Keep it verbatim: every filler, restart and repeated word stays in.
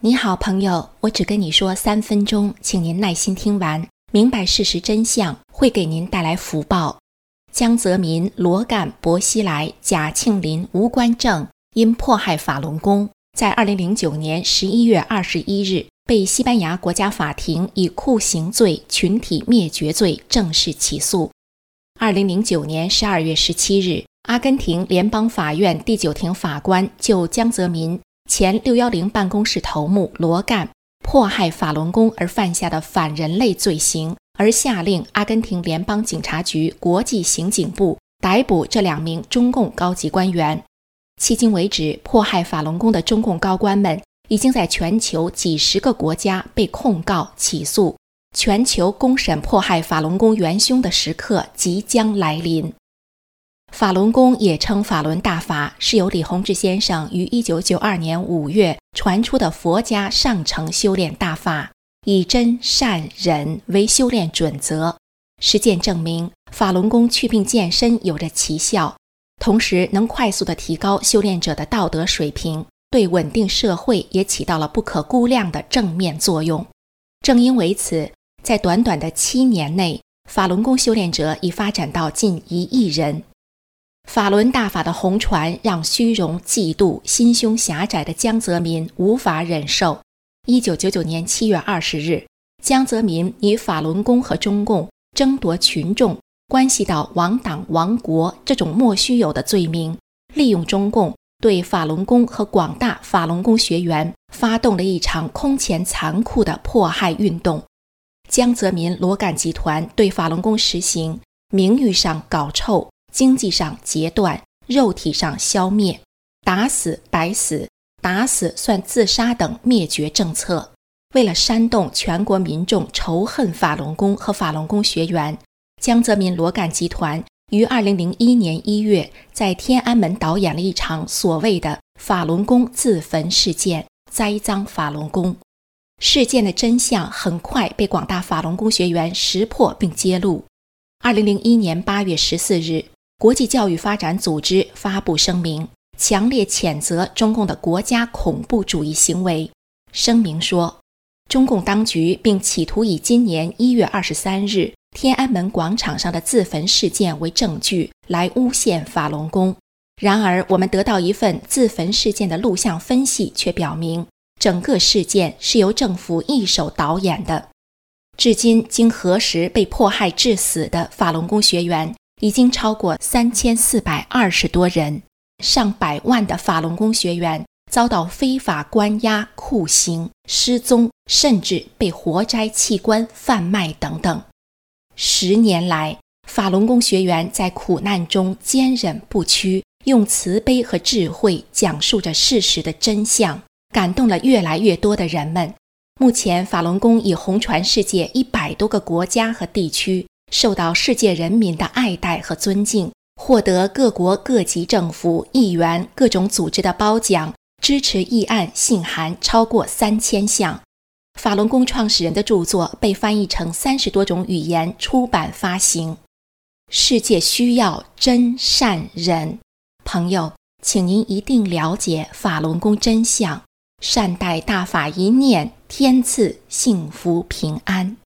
你好朋友，我只跟你说三分钟，请您耐心听完，明白事实真相，会给您带来福报。江泽民、罗干、薄熙来、贾庆林、吴官正因迫害法轮功，在二零零九年十一月二十一日被西班牙国家法庭以酷刑罪、群体灭绝罪正式起诉。二零零九年十二月十七日，阿根廷联邦法院第九庭法官就江泽民、前六一零办公室头目罗干迫害法轮功而犯下的反人类罪行，而下令阿根廷联邦警察局国际刑警部逮捕这两名中共高级官员。迄今为止，迫害法轮功的中共高官们已经在全球几十个国家被控告起诉，全球公审迫害法轮功元凶的时刻即将来临。法轮功也称法轮大法，是由李洪志先生于一九九二年五月传出的佛家上乘修炼大法，以真善忍为修炼准则。实践证明，法轮功祛病健身有着奇效，同时能快速地提高修炼者的道德水平，对稳定社会也起到了不可估量的正面作用。正因为此，在短短的七年内，法轮功修炼者已发展到近一亿人。法轮大法的红传让虚荣、嫉妒、心胸狭窄的江泽民无法忍受。一九九九年七月二十日，江泽民以法轮功和中共争夺群众、关系到亡党亡国这种莫须有的罪名，利用中共对法轮功和广大法轮功学员发动了一场空前残酷的迫害运动。江泽民、罗干集团对法轮功实行名誉上搞臭、经济上截断、肉体上消灭、打死白死、打死算自杀等灭绝政策。为了煽动全国民众仇恨法轮功和法轮功学员，江泽民、罗干集团于二零零一年一月在天安门导演了一场所谓的法轮功自焚事件，栽赃法轮功。事件的真相很快被广大法轮功学员识破并揭露。二零零一年八月十四日，国际教育发展组织发布声明，强烈谴责中共的国家恐怖主义行为。声明说，中共当局并企图以今年一月二十三日天安门广场上的自焚事件为证据来诬陷法轮功。然而，我们得到一份自焚事件的录像分析，却表明整个事件是由政府一手导演的。至今经核实被迫害致死的法轮功学员已经超过三千四百二十多人，上百万的法轮功学员遭到非法关押、酷刑、失踪，甚至被活摘器官贩卖等等。十年来，法轮功学员在苦难中坚忍不屈，用慈悲和智慧讲述着事实的真相，感动了越来越多的人们。目前，法轮功已红传世界一百多个国家和地区，受到世界人民的爱戴和尊敬，获得各国各级政府、议员、各种组织的褒奖，支持议案信函超过三千项。法轮功创始人的著作被翻译成三十多种语言出版发行。世界需要真善忍。朋友，请您一定了解法轮功真相，善待大法一念，天赐幸福平安。